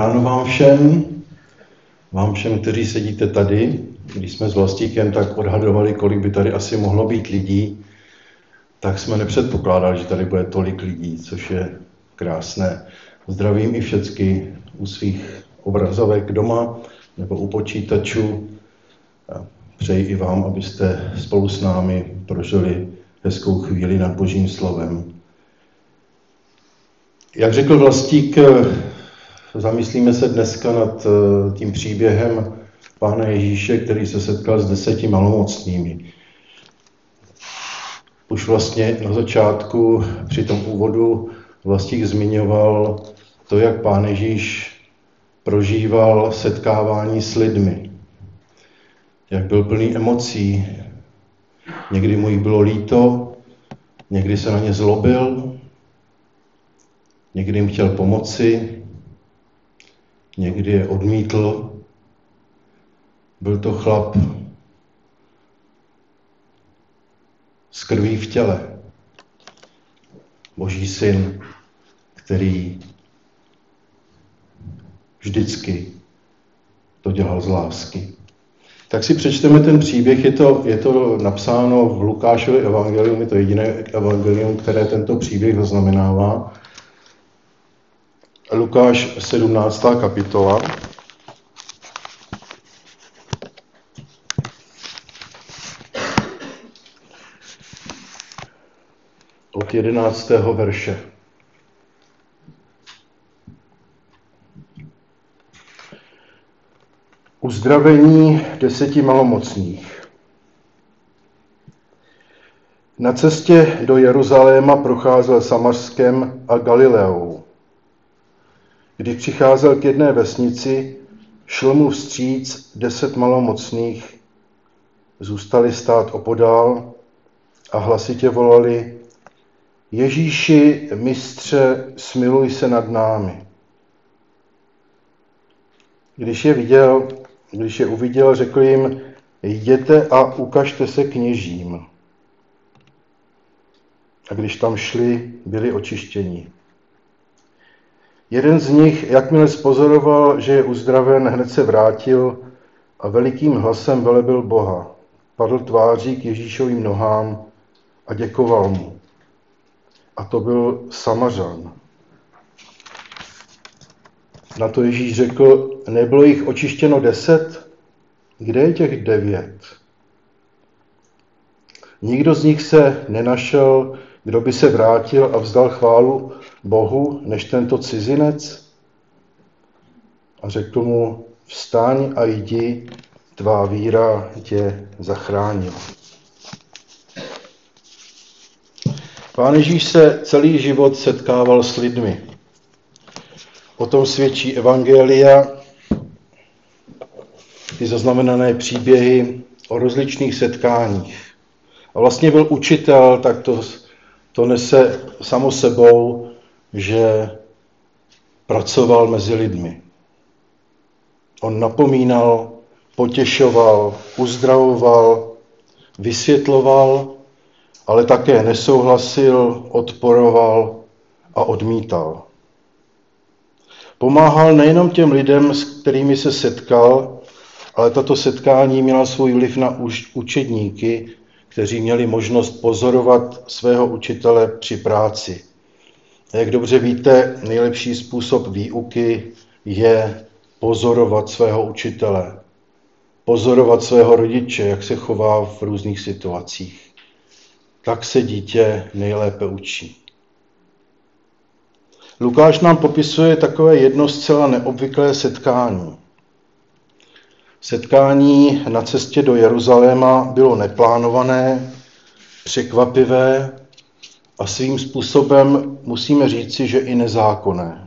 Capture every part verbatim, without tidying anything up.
ráno vám všem, vám všem, kteří sedíte tady. Když jsme s Vlastíkem tak odhadovali, kolik by tady asi mohlo být lidí, tak jsme nepředpokládali, že tady bude tolik lidí, což je krásné. Zdravím i všecky u svých obrazovek doma nebo u počítačů. Přeji i vám, abyste spolu s námi prožili hezkou chvíli nad Božím slovem. Jak řekl Vlastík, zamyslíme se dneska nad tím příběhem Pána Ježíše, který se setkal s deseti malomocnými. Už vlastně na začátku při tom úvodu Vlastík zmiňoval to, jak Pán Ježíš prožíval setkávání s lidmi. Jak byl plný emocí. Někdy mu jich bylo líto, někdy se na ně zlobil, někdy jim chtěl pomoci, někdy je odmítl. Byl to chlap s krví v těle, Boží syn, který vždycky to dělal z lásky. Tak si přečteme ten příběh, je to, je to napsáno v Lukášově evangelium, je to jediné evangelium, které tento příběh zaznamenává. Lukáš sedmnáctá kapitola. Od jedenáctého verše. Uzdravení deseti malomocných. Na cestě do Jeruzaléma procházel Samařskem a Galileou. Když přicházel k jedné vesnici, šlo mu vstříc deset malomocných, zůstali stát opodál a hlasitě volali: Ježíši, mistře, smiluj se nad námi. Když je viděl, když je uviděl, řekl jim: jděte a ukažte se kněžím. A když tam šli, byli očištěni. Jeden z nich, jakmile spozoroval, že je uzdraven, hned se vrátil a velikým hlasem velebil Boha. Padl tváří k Ježíšovým nohám a děkoval mu. A to byl Samařan. Na to Ježíš řekl: nebylo jich očištěno deset? Kde je těch devět? Nikdo z nich se nenašel, kdo by se vrátil a vzdal chválu Bohu, než tento cizinec? A řekl mu: vstaň a jdi, tvá víra tě zachránila. Pán Ježíš se celý život setkával s lidmi. O tom svědčí evangelia, ty zaznamenané příběhy o rozličných setkáních. A vlastně byl učitel, tak to, to nese samo sebou, že pracoval mezi lidmi. On napomínal, potěšoval, uzdravoval, vysvětloval, ale také nesouhlasil, odporoval a odmítal. Pomáhal nejenom těm lidem, s kterými se setkal, ale tato setkání měla svůj vliv na učedníky, kteří měli možnost pozorovat svého učitele při práci. A jak dobře víte, nejlepší způsob výuky je pozorovat svého učitele, pozorovat svého rodiče, jak se chová v různých situacích. Tak se dítě nejlépe učí. Lukáš nám popisuje takové jedno zcela neobvyklé setkání. Setkání na cestě do Jeruzaléma bylo neplánované, překvapivé a svým způsobem musíme říci, že i nezákonné.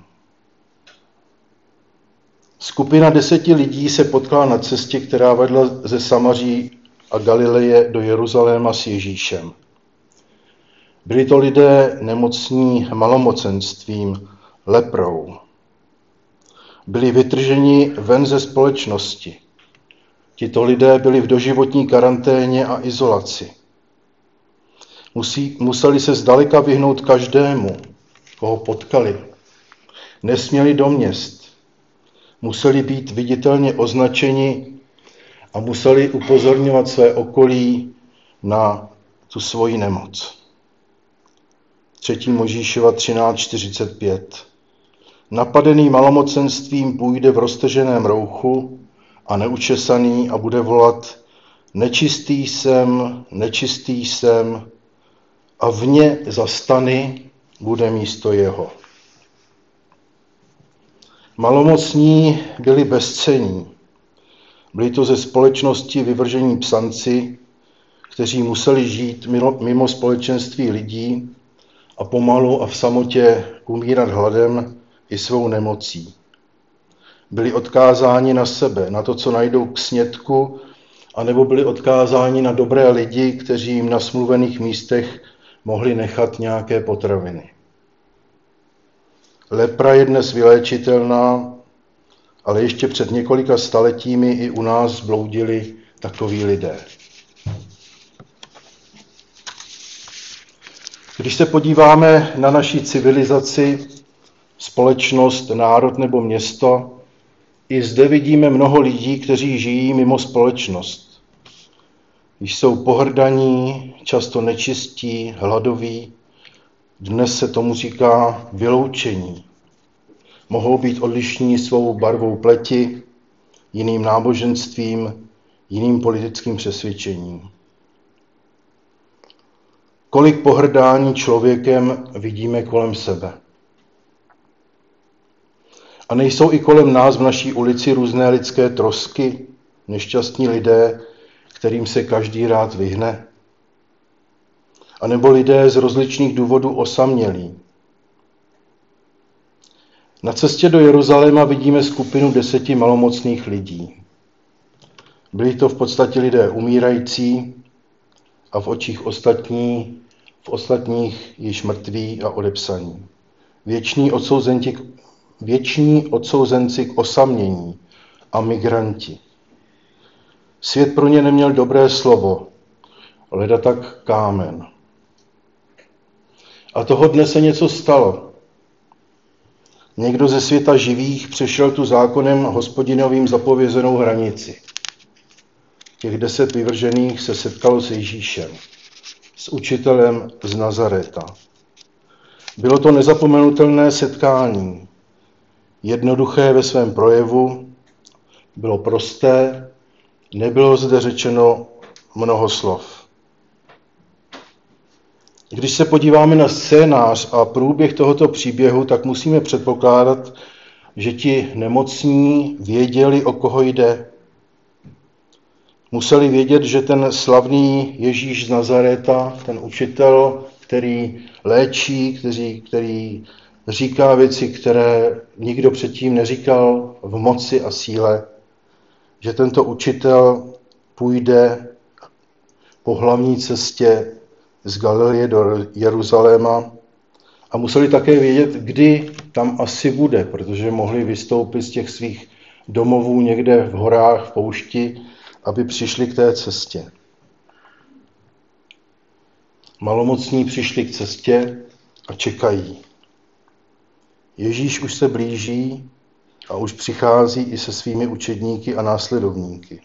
Skupina deseti lidí se potkala na cestě, která vedla ze Samaří a Galileje do Jeruzaléma s Ježíšem. Byli to lidé nemocní malomocenstvím, leprou. Byli vytrženi ven ze společnosti. Tito lidé byli v doživotní karanténě a izolaci. Musí, museli se zdaleka vyhnout každému, koho potkali. Nesměli do měst. museli být viditelně označeni a museli upozorňovat své okolí na tu svoji nemoc. třetí Mojžíšova třináct čtyřicet pět. Napadený malomocenstvím půjde v roztrženém rouchu a neučesaný a bude volat: nečistý jsem, nečistý jsem, a vně za stany bude místo jeho. Malomocní byli bezcenní. Byli to ze společnosti vyvržení psanci, kteří museli žít mimo, mimo společenství lidí a pomalu a v samotě umírat hladem i svou nemocí. Byli odkázáni na sebe, na to, co najdou k snědku, anebo byli odkázáni na dobré lidi, kteří jim na smluvených místech mohli nechat nějaké potraviny. Lepra je dnes vyléčitelná, ale ještě před několika staletími i u nás bloudili takoví lidé. Když se podíváme na naši civilizaci, společnost, národ nebo město, i zde vidíme mnoho lidí, kteří žijí mimo společnost. Jsou pohrdaní, často nečistí, hladoví. Dnes se tomu říká vyloučení. Mohou být odlišní svou barvou pleti, jiným náboženstvím, jiným politickým přesvědčením. Kolik pohrdání člověkem vidíme kolem sebe. A nejsou i kolem nás v naší ulici různé lidské trosky, nešťastní lidé, kterým se každý rád vyhne? A nebo lidé z rozličných důvodů osamělí? Na cestě do Jeruzaléma vidíme skupinu deseti malomocných lidí. Byli to v podstatě lidé umírající a v očích ostatní, v ostatních již mrtví a odepsaní. Věční odsouzenci, věční odsouzenci k osamění a migranti. Svět pro ně neměl dobré slovo, leda tak kámen. A toho dne se něco stalo. Někdo ze světa živých přešel tu zákonem Hospodinovým zapovězenou hranici. Těch deset vyvržených se setkalo s Ježíšem, s učitelem z Nazaréta. Bylo to nezapomenutelné setkání, jednoduché ve svém projevu, bylo prosté, nebylo zde řečeno mnoho slov. Když se podíváme na scénář a průběh tohoto příběhu, tak musíme předpokládat, že ti nemocní věděli, o koho jde. Museli vědět, že ten slavný Ježíš z Nazaréta, ten učitel, který léčí, který, který říká věci, které nikdo předtím neříkal v moci a síle, že tento učitel půjde po hlavní cestě z Galileje do Jeruzaléma a museli také vědět, kdy tam asi bude, protože mohli vystoupit z těch svých domovů někde v horách, v poušti, aby přišli k té cestě. Malomocní přišli k cestě a čekají. Ježíš už se blíží a už přichází i se svými učedníky a následovníky.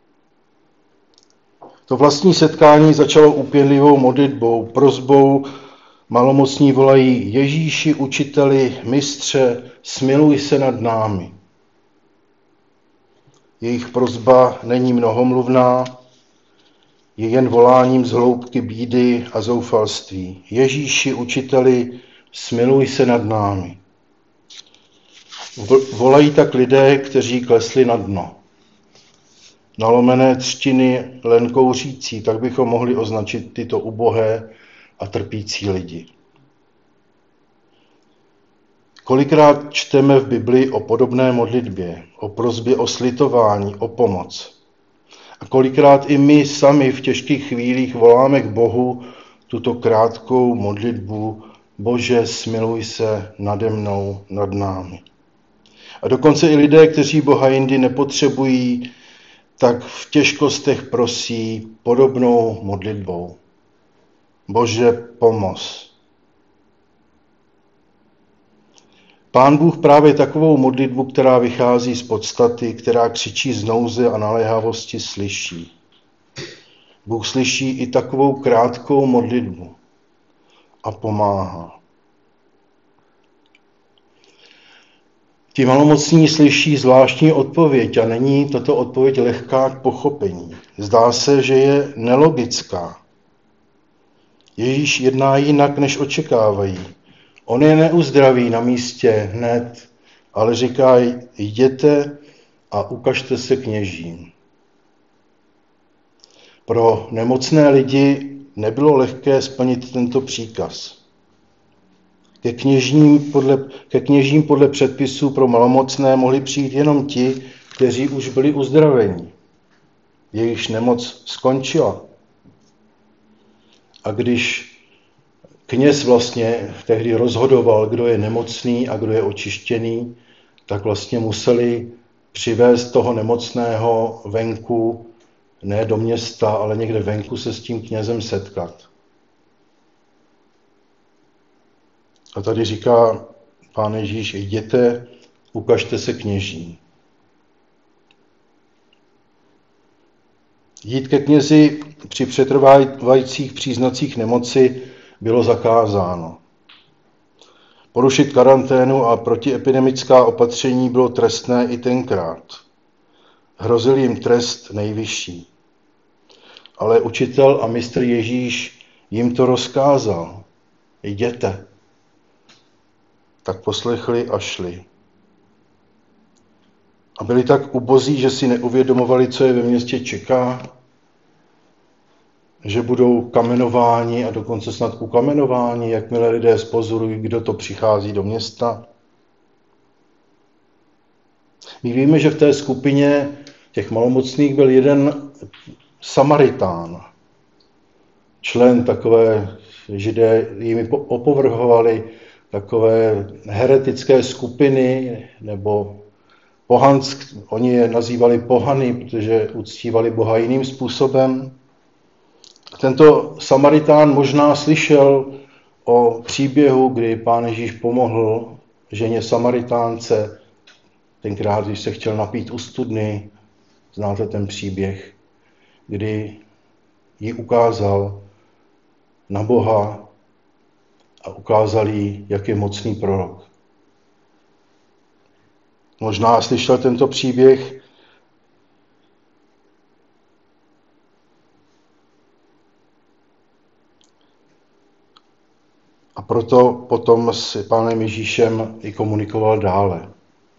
To vlastní setkání začalo úpěnlivou modlitbou, prosbou. Malomocní volají: Ježíši, učiteli, mistře, smiluj se nad námi. Jejich prosba není mnohomluvná, je jen voláním z hloubky bídy a zoufalství. Ježíši, učiteli, smiluj se nad námi. Volají tak lidé, kteří klesli na dno. Nalomené třtiny len kouřící, tak bychom mohli označit tyto ubohé a trpící lidi. Kolikrát čteme v Biblii o podobné modlitbě, o prosbě o slitování, o pomoc. A kolikrát i my sami v těžkých chvílích voláme k Bohu tuto krátkou modlitbu: Bože, smiluj se nade mnou, nad námi. A dokonce i lidé, kteří Boha jindy nepotřebují, tak v těžkostech prosí podobnou modlitbou. Bože, pomoz. Pán Bůh právě takovou modlitbu, která vychází z podstaty, která křičí z nouze a naléhavosti, slyší. Bůh slyší i takovou krátkou modlitbu a pomáhá. Ti malomocní slyší zvláštní odpověď a není tato odpověď lehká k pochopení. Zdá se, že je nelogická. Ježíš jedná jinak, než očekávají. On je neuzdraví na místě hned, ale říká, jděte a ukažte se kněžím. Pro nemocné lidi nebylo lehké splnit tento příkaz. Ke kněžím podle, ke kněžím podle předpisů pro malomocné mohli přijít jenom ti, kteří už byli uzdraveni. Jejichž nemoc skončila. A když kněz vlastně tehdy rozhodoval, kdo je nemocný a kdo je očištěný, tak vlastně museli přivést toho nemocného venku, ne do města, ale někde venku se s tím knězem setkat. A tady říká Pán Ježíš, jděte, ukažte se kněží. Jít ke knězi při přetrvávajících příznacích nemoci bylo zakázáno. Porušit karanténu a protiepidemická opatření bylo trestné i tenkrát. Hrozil jim trest nejvyšší. Ale učitel a mistr Ježíš jim to rozkázal. Jděte. Tak poslechli a šli. A byli tak ubozí, že si neuvědomovali, co je ve městě čeká, že budou kamenováni a dokonce snad ukamenováni, jakmile lidé zpozorují, kdo to přichází do města. My víme, že v té skupině těch malomocných byl jeden Samaritán, člen takové, Židé jimi opovrhovali, takové heretické skupiny, nebo pohansk, oni je nazývali pohany, protože uctívali Boha jiným způsobem. Tento Samaritán možná slyšel o příběhu, kdy Pán Ježíš pomohl ženě Samaritánce, tenkrát, když se chtěl napít u studny, znáte ten příběh, kdy jí ukázal na Boha a ukázal jí, jak je mocný prorok. Možná slyšel tento příběh a proto potom s Pánem Ježíšem i komunikoval dále.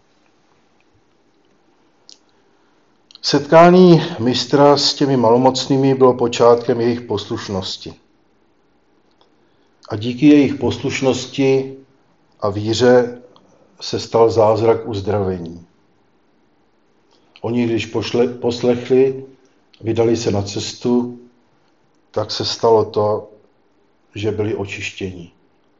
Setkání mistra s těmi malomocnými bylo počátkem jejich poslušnosti. A díky jejich poslušnosti a víře se stal zázrak uzdravení. Oni, když pošle, poslechli, vydali se na cestu, tak se stalo to, že byli očištěni.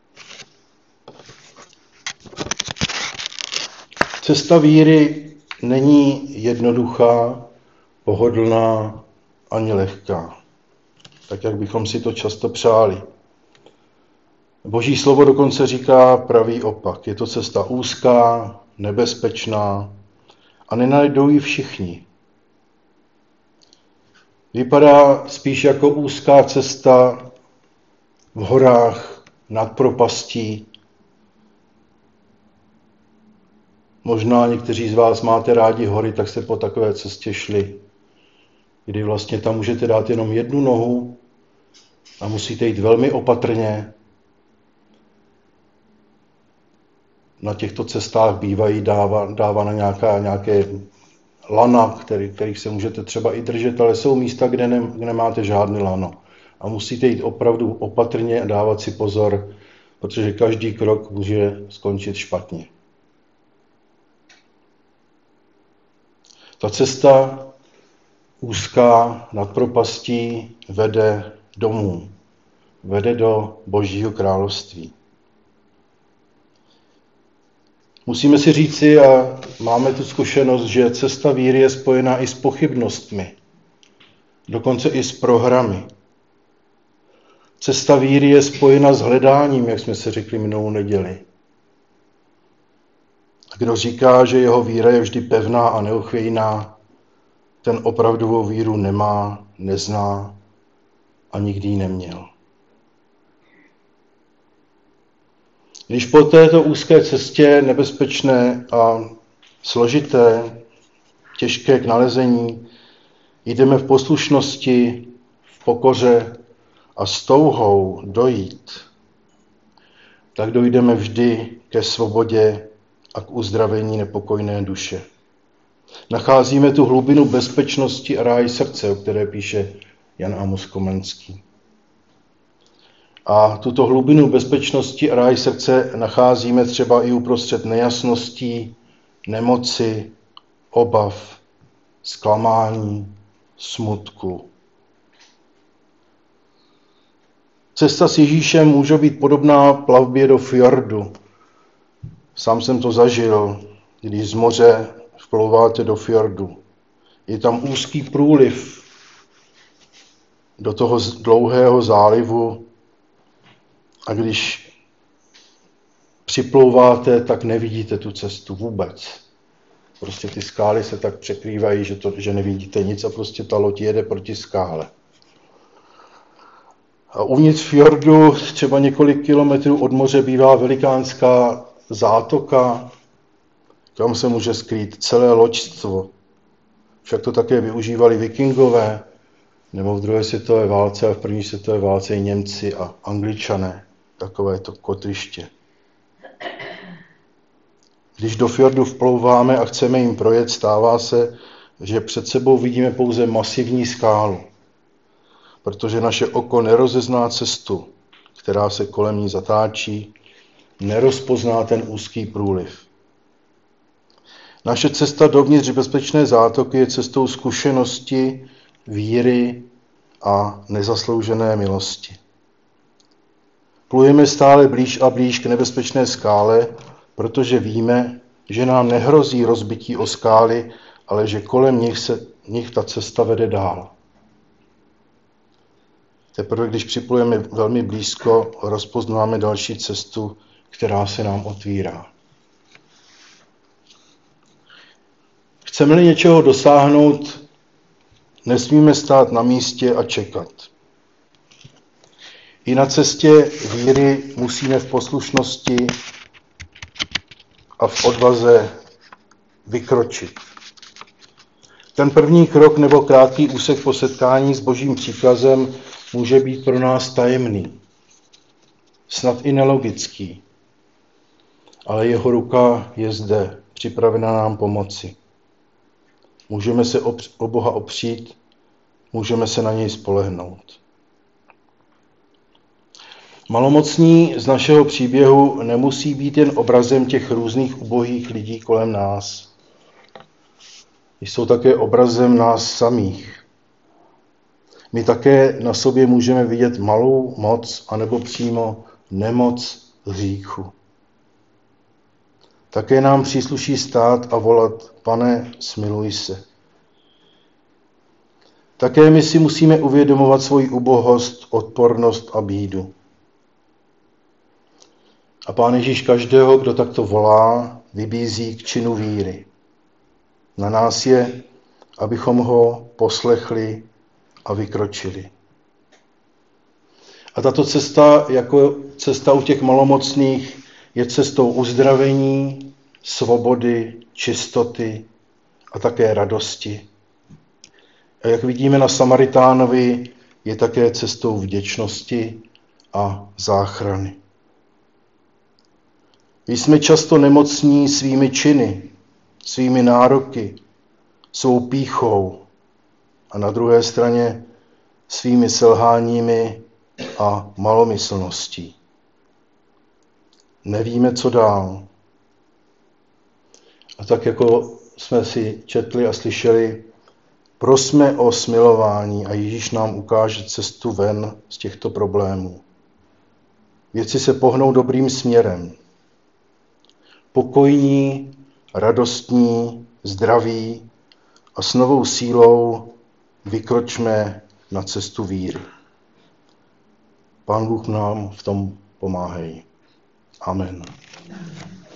Cesta víry není jednoduchá, pohodlná ani lehká, tak jak bychom si to často přáli. Boží slovo dokonce říká pravý opak. Je to cesta úzká, nebezpečná a nenajdou ji všichni. Vypadá spíš jako úzká cesta v horách, nad propastí. Možná někteří z vás máte rádi hory, tak jste po takové cestě šli, kdy vlastně tam můžete dát jenom jednu nohu a musíte jít velmi opatrně. Na těchto cestách bývají dáva, dávána nějaká, nějaké lana, který, kterých se můžete třeba i držet, ale jsou místa, kde, ne, kde nemáte žádné lano. A musíte jít opravdu opatrně a dávat si pozor, protože každý krok může skončit špatně. Ta cesta úzká nad propastí vede domů, vede do Božího království. Musíme si říci, a máme tu zkušenost, že cesta víry je spojená i s pochybnostmi, dokonce i s prohrami. Cesta víry je spojena s hledáním, jak jsme se řekli minulou neděli. Kdo říká, že jeho víra je vždy pevná a neochvějná, ten opravdovou víru nemá, nezná a nikdy ji neměl. Když po této úzké cestě, nebezpečné a složité, těžké k nalezení, jdeme v poslušnosti, v pokoře a s touhou dojít, tak dojdeme vždy ke svobodě a k uzdravení nepokojné duše. Nacházíme tu hlubinu bezpečnosti a ráj srdce, o které píše Jan Amos Komenský. A tuto hlubinu bezpečnosti a ráj srdce nacházíme třeba i uprostřed nejasností, nemoci, obav, zklamání, smutku. Cesta s Ježíšem může být podobná plavbě do fjordu. Sám jsem to zažil, když z moře vplouváte do fjordu. Je tam úzký průliv do toho dlouhého zálivu a když připlouváte, tak nevidíte tu cestu vůbec. Prostě ty skály se tak překrývají, že, to, že nevidíte nic a prostě ta loď jede proti skále. A uvnitř fjordu, třeba několik kilometrů od moře, bývá velikánská zátoka, kam se může skrýt celé loďstvo. Však to také využívali vikingové, nebo v druhé světové válce a v první světové válce i Němci a Angličané. Takové to kotriště. Když do fjordu vplouváme a chceme jim projet, stává se, že před sebou vidíme pouze masivní skálu, protože naše oko nerozezná cestu, která se kolem ní zatáčí, nerozpozná ten úzký průliv. Naše cesta dovnitř bezpečné zátoky je cestou zkušenosti, víry a nezasloužené milosti. Plujeme stále blíž a blíž k nebezpečné skále, protože víme, že nám nehrozí rozbití o skály, ale že kolem nich, se, nich ta cesta vede dál. Teprve když připlujeme velmi blízko, rozpoznáme další cestu, která se nám otvírá. Chceme-li něčeho dosáhnout, nesmíme stát na místě a čekat. I na cestě víry musíme v poslušnosti a v odvaze vykročit. Ten první krok nebo krátký úsek po setkání s Božím příkazem může být pro nás tajemný, snad i nelogický, ale jeho ruka je zde, připravena nám pomoci. Můžeme se o Boha opřít, můžeme se na něj spolehnout. Malomocní z našeho příběhu nemusí být jen obrazem těch různých ubohých lidí kolem nás. Jsou také obrazem nás samých. My také na sobě můžeme vidět malou moc anebo přímo nemoc hříchu. Také nám přísluší stát a volat: Pane, smiluj se. Také my si musíme uvědomovat svoji ubohost, odpornost a bídu. A Pán Ježíš každého, kdo takto volá, vybízí k činu víry. Na nás je, abychom ho poslechli a vykročili. A tato cesta, jako cesta u těch malomocných, je cestou uzdravení, svobody, čistoty a také radosti. A jak vidíme na Samaritánovi, je také cestou vděčnosti a záchrany. Jsme často nemocní svými činy, svými nároky, svou pýchou a na druhé straně svými selháními a malomyslností. Nevíme, co dál. A tak jako jsme si četli a slyšeli, prosme o smilování a Ježíš nám ukáže cestu ven z těchto problémů. Věci se pohnou dobrým směrem. Pokojní, radostní, zdraví a s novou sílou vykročme na cestu víry. Pán Bůh nám v tom pomáhej. Amen.